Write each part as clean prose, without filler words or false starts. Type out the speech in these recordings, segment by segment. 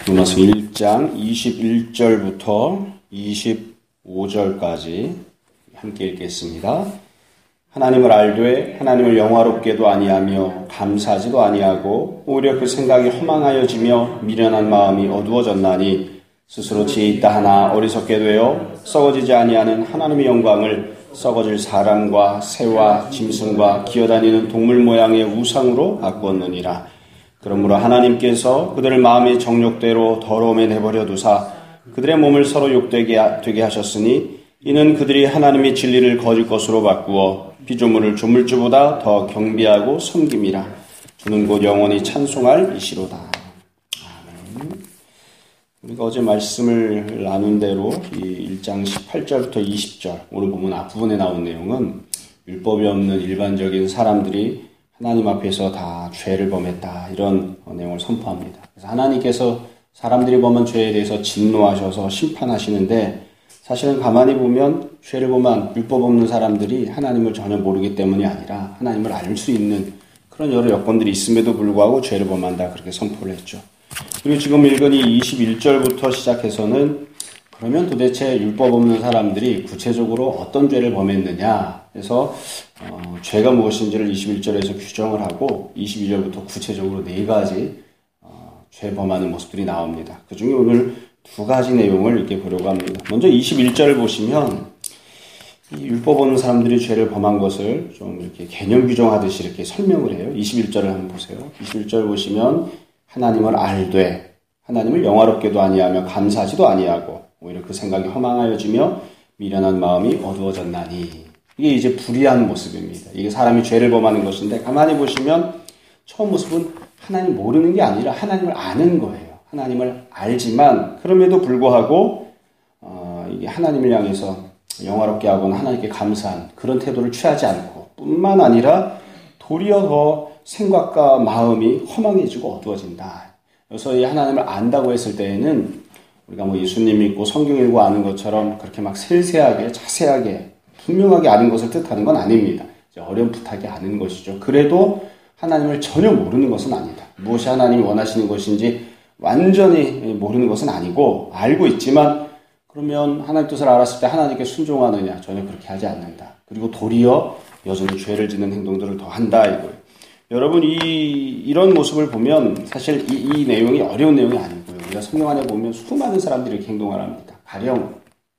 로마서 1장 21절부터 25절까지 함께 읽겠습니다. 하나님을 알되 하나님을 영화롭게도 아니하며 감사하지도 아니하고 오히려 그 생각이 허망하여지며 미련한 마음이 어두워졌나니 스스로 지혜 있다 하나 어리석게 되어 썩어지지 아니하는 하나님의 영광을 썩어질 사람과 새와 짐승과 기어다니는 동물 모양의 우상으로 바꾸었느니라. 그러므로 하나님께서 그들을 마음의 정욕대로 더러움에 내버려 두사 그들의 몸을 서로 욕되게 하셨으니 이는 그들이 하나님의 진리를 거짓 것으로 바꾸어 피조물을 조물주보다 더 경배하고 섬김이라. 주는 곧 영원히 찬송할 이시로다. 아멘. 우리가 어제 말씀을 나눈 대로 이 1장 18절부터 20절 오늘 보면 앞부분에 나온 내용은 율법이 없는 일반적인 사람들이 하나님 앞에서 다 죄를 범했다 이런 내용을 선포합니다. 그래서 하나님께서 사람들이 범한 죄에 대해서 진노하셔서 심판하시는데 사실은 가만히 보면 죄를 범한 율법 없는 사람들이 하나님을 전혀 모르기 때문이 아니라 하나님을 알 수 있는 그런 여러 여건들이 있음에도 불구하고 죄를 범한다 그렇게 선포를 했죠. 그리고 지금 읽은 이 21절부터 시작해서는 그러면 도대체 율법 없는 사람들이 구체적으로 어떤 죄를 범했느냐 해서 죄가 무엇인지를 21절에서 규정을 하고 22절부터 구체적으로 4가지 죄 범하는 모습들이 나옵니다. 그 중에 오늘 2가지 내용을 이렇게 보려고 합니다. 먼저 21절을 보시면 이 율법 없는 사람들이 죄를 범한 것을 좀 이렇게 개념 규정하듯이 이렇게 설명을 해요. 21절을 한번 보세요. 21절 보시면 하나님을 알되 하나님을 영화롭게도 아니하며 감사하지도 아니하고 오히려 그 생각이 허망하여지며 미련한 마음이 어두워졌나니 이게 이제 불의한 모습입니다. 이게 사람이 죄를 범하는 것인데 가만히 보시면 처음 모습은 하나님 모르는 게 아니라 하나님을 아는 거예요. 하나님을 알지만 그럼에도 불구하고 이게 하나님을 향해서 영화롭게 하거나 하나님께 감사한 그런 태도를 취하지 않고 뿐만 아니라 도리어 더 생각과 마음이 허망해지고 어두워진다. 그래서 이 하나님을 안다고 했을 때에는 우리가 뭐 예수님 믿고 성경 읽고 아는 것처럼 그렇게 막 세세하게 자세하게 분명하게 아는 것을 뜻하는 건 아닙니다. 어렴풋하게 아는 것이죠. 그래도 하나님을 전혀 모르는 것은 아니다. 무엇이 하나님이 원하시는 것인지 완전히 모르는 것은 아니고 알고 있지만 그러면 하나님 뜻을 알았을 때 하나님께 순종하느냐? 전혀 그렇게 하지 않는다. 그리고 도리어 여전히 죄를 짓는 행동들을 더 한다 이거예요. 여러분 이런 모습을 보면 사실 이 내용이 어려운 내용이 아니고요. 우리가 성경 안에 보면 수많은 사람들이 이렇게 행동을 합니다. 가령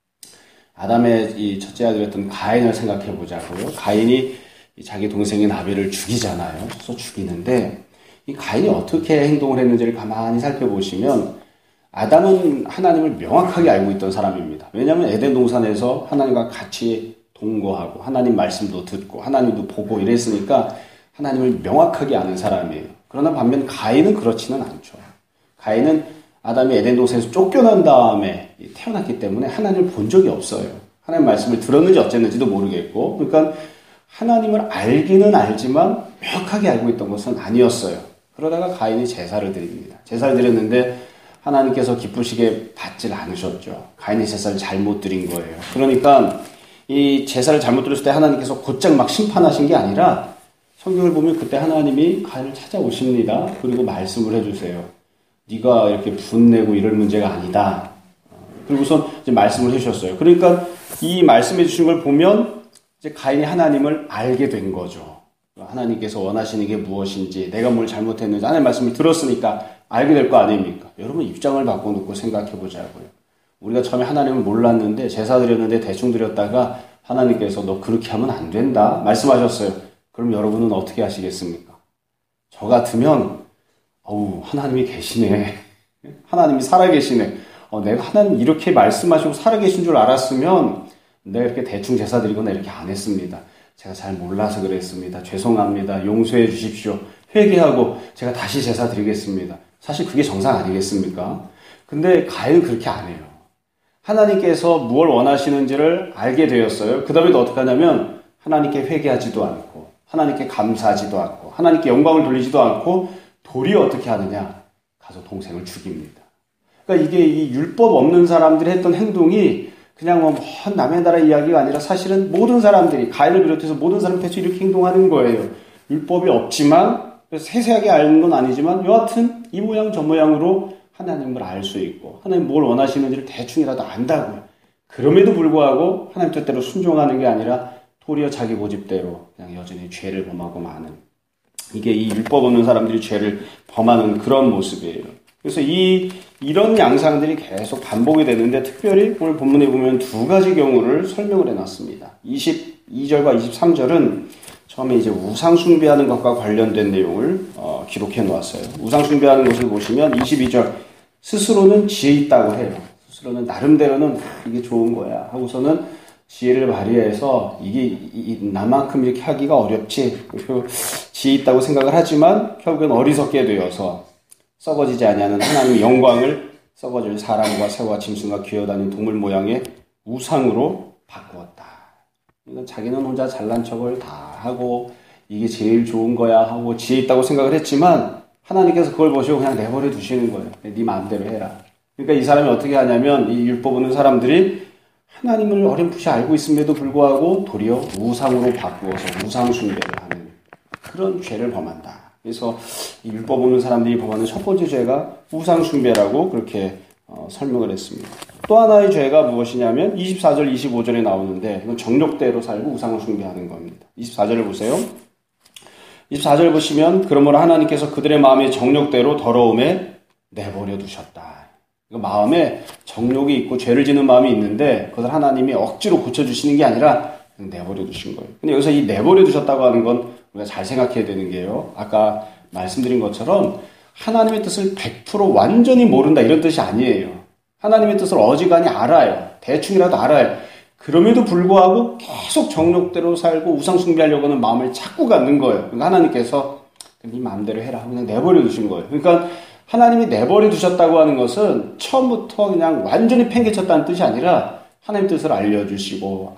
아담의 이 첫째 아들이었던 가인을 생각해 보자고요. 가인이 자기 동생인 아벨을 죽이잖아요. 그래서 죽이는데 이 가인이 어떻게 행동을 했는지를 가만히 살펴보시면 아담은 하나님을 명확하게 알고 있던 사람입니다. 왜냐하면 에덴 동산에서 하나님과 같이 동거하고 하나님 말씀도 듣고 하나님도 보고 이랬으니까 하나님을 명확하게 아는 사람이에요. 그러나 반면 가인은 그렇지는 않죠. 가인은 아담이 에덴 동산에서 쫓겨난 다음에 태어났기 때문에 하나님을 본 적이 없어요. 하나님 말씀을 들었는지 어쨌는지도 모르겠고 그러니까 하나님을 알기는 알지만 명확하게 알고 있던 것은 아니었어요. 그러다가 가인이 제사를 드립니다. 제사를 드렸는데 하나님께서 기쁘시게 받질 않으셨죠. 가인이 제사를 잘못 드린 거예요. 그러니까 이 제사를 잘못 드렸을 때 하나님께서 곧장 막 심판하신 게 아니라 성경을 보면 그때 하나님이 가인을 찾아오십니다. 그리고 말씀을 해주세요. 네가 이렇게 분내고 이럴 문제가 아니다. 그리고선 이제 말씀을 해주셨어요. 그러니까 이 말씀해 주신 걸 보면 이제 가인이 하나님을 알게 된 거죠. 하나님께서 원하시는 게 무엇인지 내가 뭘 잘못했는지 하나님 말씀을 들었으니까 알게 될 거 아닙니까? 여러분 입장을 바꿔놓고 생각해 보자고요. 우리가 처음에 하나님을 몰랐는데 제사 드렸는데 대충 드렸다가 하나님께서 너 그렇게 하면 안 된다 말씀하셨어요. 그럼 여러분은 어떻게 하시겠습니까? 저 같으면 하나님이 계시네. 하나님이 살아계시네. 내가 하나님 이렇게 말씀하시고 살아계신 줄 알았으면 내가 이렇게 대충 제사 드리거나 이렇게 안 했습니다. 제가 잘 몰라서 그랬습니다. 죄송합니다. 용서해 주십시오. 회개하고 제가 다시 제사 드리겠습니다. 사실 그게 정상 아니겠습니까? 근데 가인은 그렇게 안 해요. 하나님께서 무엇을 원하시는지를 알게 되었어요. 그 다음에 또 어떻게 하냐면 하나님께 회개하지도 않고 하나님께 감사하지도 않고 하나님께 영광을 돌리지도 않고 도리어 어떻게 하느냐? 가서 동생을 죽입니다. 그러니까 이게 이 율법 없는 사람들이 했던 행동이 그냥 뭐 남의 나라 이야기가 아니라 사실은 모든 사람들이 가인을 비롯해서 모든 사람께서 이렇게 행동하는 거예요. 율법이 없지만 세세하게 아는 건 아니지만 여하튼 이 모양 저 모양으로 하나님을 알 수 있고 하나님 뭘 원하시는지를 대충이라도 안다고요. 그럼에도 불구하고 하나님 뜻대로 순종하는 게 아니라 도리어 자기 고집대로 그냥 여전히 죄를 범하고 마는, 이게 이 율법 없는 사람들이 죄를 범하는 그런 모습이에요. 그래서 이런 양상들이 계속 반복이 되는데, 특별히 오늘 본문에 보면 두 가지 경우를 설명을 해놨습니다. 22절과 23절은 처음에 이제 우상 숭배하는 것과 관련된 내용을 기록해 놓았어요. 우상 숭배하는 것을 보시면 22절, 스스로는 지혜 있다고 해요. 스스로는 나름대로는 이게 좋은 거야 하고서는 지혜를 발휘해서 이게 나만큼 이렇게 하기가 어렵지, 지혜 있다고 생각을 하지만 결국엔 어리석게 되어서 썩어지지 아니하는 하나님의 영광을 썩어질 사람과 새와 짐승과 기어다니는 동물 모양의 우상으로 바꾸었다. 그러니까 자기는 혼자 잘난 척을 다 하고 이게 제일 좋은 거야 하고 지혜 있다고 생각을 했지만 하나님께서 그걸 보시고 그냥 내버려 두시는 거예요. 네 마음대로 해라. 그러니까 이 사람이 어떻게 하냐면, 이 율법 없는 사람들이 하나님을 어렴풋이 알고 있음에도 불구하고 도리어 우상으로 바꾸어서 우상 숭배를 하는 그런 죄를 범한다. 그래서 이 율법 없는 사람들이 범하는 첫 번째 죄가 우상 숭배라고 그렇게 설명을 했습니다. 또 하나의 죄가 무엇이냐면 24절, 25절에 나오는데, 이건 정욕대로 살고 우상을 숭배하는 겁니다. 24절을 보세요. 24절 보시면, 그러므로 하나님께서 그들의 마음의 정욕대로 더러움에 내버려 두셨다. 마음에 정욕이 있고 죄를 짓는 마음이 있는데 그것을 하나님이 억지로 고쳐주시는 게 아니라 내버려 두신 거예요. 근데 여기서 이 내버려 두셨다고 하는 건 우리가 잘 생각해야 되는 게요, 아까 말씀드린 것처럼 하나님의 뜻을 100% 완전히 모른다 이런 뜻이 아니에요. 하나님의 뜻을 어지간히 알아요. 대충이라도 알아요. 그럼에도 불구하고 계속 정욕대로 살고 우상 숭배하려고 하는 마음을 자꾸 갖는 거예요. 그러니까 하나님께서 네 마음대로 해라 하고 그냥 내버려 두신 거예요. 그러니까 하나님이 내버려 두셨다고 하는 것은 처음부터 그냥 완전히 팽개쳤다는 뜻이 아니라 하나님 뜻을 알려주시고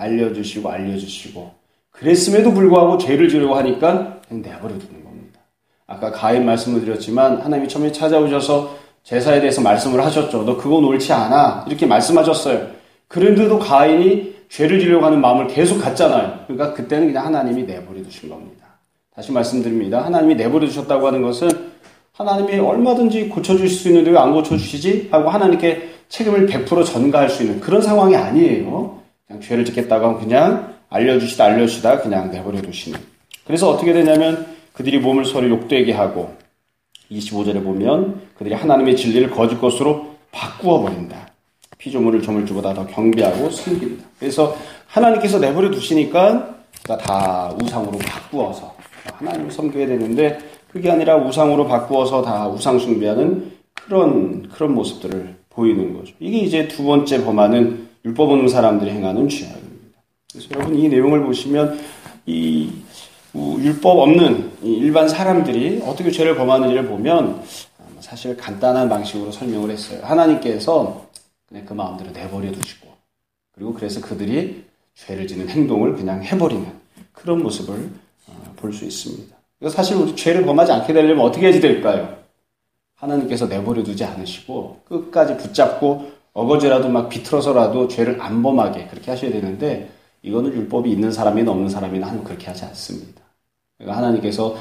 그랬음에도 불구하고 죄를 지으려고 하니까 그냥 내버려 두는 겁니다. 아까 가인 말씀을 드렸지만 하나님이 처음에 찾아오셔서 제사에 대해서 말씀을 하셨죠. 너 그건 옳지 않아 이렇게 말씀하셨어요. 그런데도 가인이 죄를 지으려고 하는 마음을 계속 갖잖아요. 그러니까 그때는 그냥 하나님이 내버려 두신 겁니다. 다시 말씀드립니다. 하나님이 내버려 두셨다고 하는 것은 하나님이 얼마든지 고쳐주실 수 있는데 왜 안 고쳐주시지? 하고 하나님께 책임을 100% 전가할 수 있는 그런 상황이 아니에요. 그냥 죄를 짓겠다고 하면 그냥 알려주시다 그냥 내버려 두시는. 그래서 어떻게 되냐면 그들이 몸을 서로 욕되게 하고, 25절에 보면 그들이 하나님의 진리를 거짓 것으로 바꾸어 버린다. 피조물을 조물주보다 더 경배하고 섬긴다. 그래서 하나님께서 내버려 두시니까 다 우상으로 바꾸어서 하나님을 섬겨야 되는데, 그게 아니라 우상으로 바꾸어서 다 우상 숭배하는 그런 모습들을 보이는 거죠. 이게 이제 두 번째 범하는 율법 없는 사람들이 행하는 죄악입니다. 그래서 여러분 이 내용을 보시면 이 율법 없는 일반 사람들이 어떻게 죄를 범하는지를 보면 사실 간단한 방식으로 설명을 했어요. 하나님께서 그냥 그 마음대로 내버려 두시고, 그리고 그래서 그들이 죄를 짓는 행동을 그냥 해버리는 그런 모습을 볼 수 있습니다. 사실 우리 죄를 범하지 않게 되려면 어떻게 해야 될까요? 하나님께서 내버려 두지 않으시고 끝까지 붙잡고 어거지라도 막 비틀어서라도 죄를 안 범하게 그렇게 하셔야 되는데, 이거는 율법이 있는 사람이나 없는 사람이나 하나님 그렇게 하지 않습니다. 그러니까 하나님께서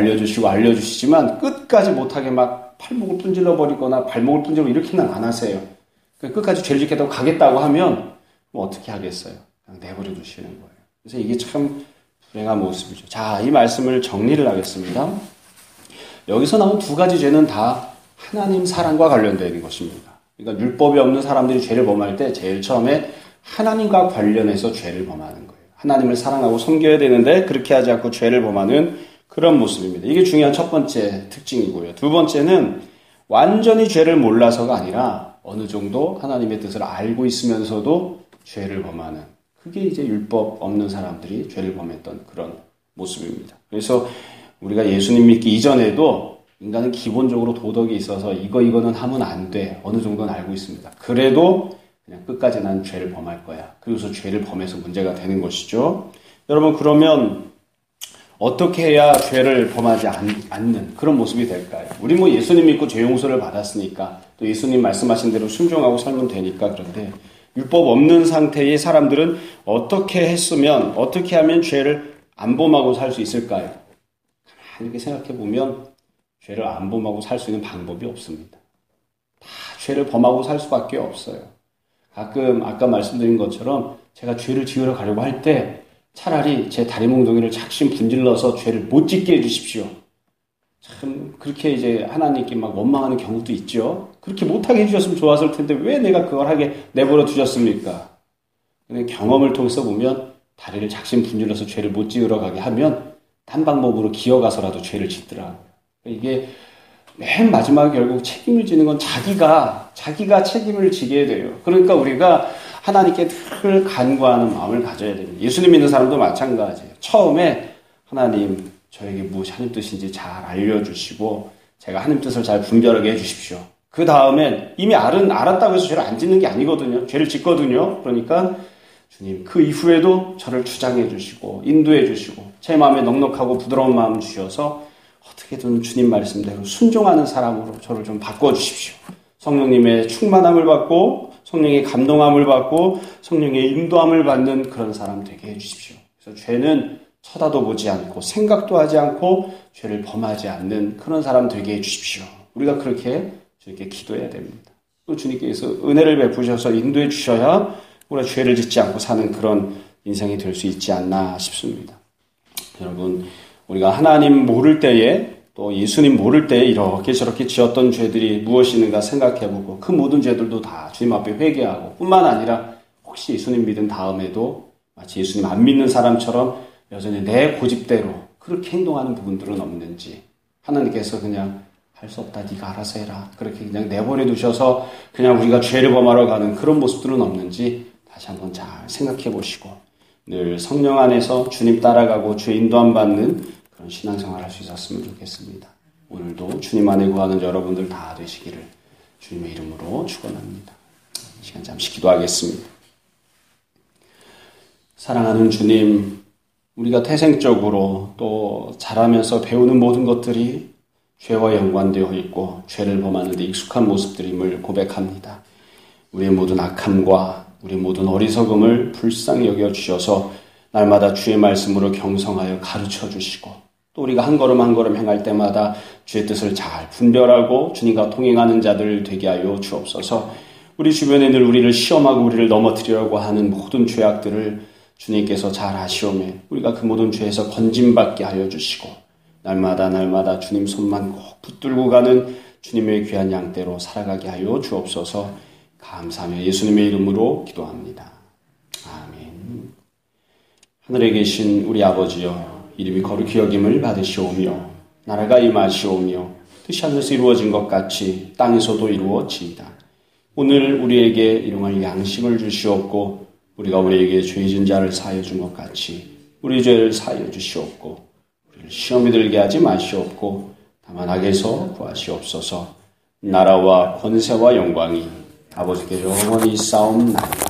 알려주시지만 끝까지 못하게 막 팔목을 분질러 버리거나 발목을 분질러 이렇게는 안 하세요. 끝까지 죄를 짓겠다고 가겠다고 하면 뭐 어떻게 하겠어요? 그냥 내버려 두시는 거예요. 그래서 이게 참 불행한 모습이죠. 자, 이 말씀을 정리를 하겠습니다. 여기서 나온 두 가지 죄는 다 하나님 사랑과 관련된 것입니다. 그러니까 율법이 없는 사람들이 죄를 범할 때 제일 처음에 하나님과 관련해서 죄를 범하는 거예요. 하나님을 사랑하고 섬겨야 되는데 그렇게 하지 않고 죄를 범하는 그런 모습입니다. 이게 중요한 첫 번째 특징이고요. 두 번째는 완전히 죄를 몰라서가 아니라 어느 정도 하나님의 뜻을 알고 있으면서도 죄를 범하는, 그게 이제 율법 없는 사람들이 죄를 범했던 그런 모습입니다. 그래서 우리가 예수님 믿기 이전에도 인간은 기본적으로 도덕이 있어서 이거는 하면 안 돼. 어느 정도는 알고 있습니다. 그래도 그냥 끝까지 난 죄를 범할 거야. 그래서 죄를 범해서 문제가 되는 것이죠. 여러분, 그러면 어떻게 해야 죄를 범하지 않는 그런 모습이 될까요? 우리 뭐 예수님 믿고 죄 용서를 받았으니까, 또 예수님 말씀하신 대로 순종하고 살면 되니까. 그런데 율법 없는 상태의 사람들은 어떻게 했으면, 어떻게 하면 죄를 안 범하고 살 수 있을까요? 이렇게 생각해 보면 죄를 안 범하고 살 수 있는 방법이 없습니다. 다 죄를 범하고 살 수밖에 없어요. 가끔 아까 말씀드린 것처럼 제가 죄를 지으러 가려고 할 때 차라리 제 다리 몽둥이를 작심 분질러서 죄를 못 짓게 해주십시오. 참 그렇게 이제 하나님께 막 원망하는 경우도 있죠. 그렇게 못하게 해주셨으면 좋았을 텐데 왜 내가 그걸 하게 내버려 두셨습니까? 근데 경험을 통해서 보면 다리를 작심 분질러서 죄를 못 지으러 가게 하면 단 방법으로 기어가서라도 죄를 짓더라고요. 이게 맨 마지막에 결국 책임을 지는 건 자기가 책임을 지게 돼요. 그러니까 우리가 하나님께 늘 간구하는 마음을 가져야 됩니다. 예수님 믿는 사람도 마찬가지예요. 처음에 하나님 저에게 무엇이 하나님 뜻인지 잘 알려주시고 제가 하나님 뜻을 잘 분별하게 해주십시오. 그 다음엔 이미 알았다고 해서 죄를 안 짓는 게 아니거든요. 죄를 짓거든요. 그러니까 주님 그 이후에도 저를 주장해 주시고 인도해 주시고 제 마음에 넉넉하고 부드러운 마음 주셔서 어떻게든 주님 말씀대로 순종하는 사람으로 저를 좀 바꿔주십시오. 성령님의 충만함을 받고 성령의 감동함을 받고 성령의 인도함을 받는 그런 사람 되게 해주십시오. 그래서 죄는 쳐다도 보지 않고 생각도 하지 않고 죄를 범하지 않는 그런 사람 되게 해주십시오. 우리가 그렇게 주님께 기도해야 됩니다. 또 주님께서 은혜를 베푸셔서 인도해 주셔야 우리가 죄를 짓지 않고 사는 그런 인생이 될 수 있지 않나 싶습니다. 여러분 우리가 하나님 모를 때에 또 예수님 모를 때에 이렇게 저렇게 지었던 죄들이 무엇이는가 생각해보고 그 모든 죄들도 다 주님 앞에 회개하고 뿐만 아니라 혹시 예수님 믿은 다음에도 마치 예수님 안 믿는 사람처럼 여전히 내 고집대로 그렇게 행동하는 부분들은 없는지 하나님께서 그냥 할 수 없다 네가 알아서 해라 그렇게 그냥 내버려 두셔서 그냥 우리가 죄를 범하러 가는 그런 모습들은 없는지 다시 한번 잘 생각해 보시고 늘 성령 안에서 주님 따라가고 주의 인도함 받는 그런 신앙생활 할 수 있었으면 좋겠습니다. 오늘도 주님 안에 구하는 여러분들 다 되시기를 주님의 이름으로 축원합니다. 시간 잠시 기도하겠습니다. 사랑하는 주님, 우리가 태생적으로 또 자라면서 배우는 모든 것들이 죄와 연관되어 있고 죄를 범하는 데 익숙한 모습들임을 고백합니다. 우리의 모든 악함과 우리 모든 어리석음을 불쌍히 여겨주셔서 날마다 주의 말씀으로 경성하여 가르쳐 주시고 또 우리가 한 걸음 한 걸음 행할 때마다 주의 뜻을 잘 분별하고 주님과 동행하는 자들 되게 하여 주옵소서. 우리 주변에 늘 우리를 시험하고 우리를 넘어뜨리려고 하는 모든 죄악들을 주님께서 잘 아시오매 우리가 그 모든 죄에서 건짐받게 하여 주시고 날마다 주님 손만 꼭 붙들고 가는 주님의 귀한 양떼로 살아가게 하여 주옵소서. 감사하며 예수님의 이름으로 기도합니다. 아멘. 하늘에 계신 우리 아버지여 이름이 거룩히 여김을 받으시오며 나라가 임하시오며 뜻이 하늘에서 이루어진 것 같이 땅에서도 이루어지이다. 오늘 우리에게 일용할 양식을 주시옵고 우리가 우리에게 죄 지은 자를 사하여 준 것 같이 우리 죄를 사하여 주시옵고 우리를 시험에 들게 하지 마시옵고 다만 악에서 구하시옵소서. 나라와 권세와 영광이 아버지께 영원히 있사옵나이다.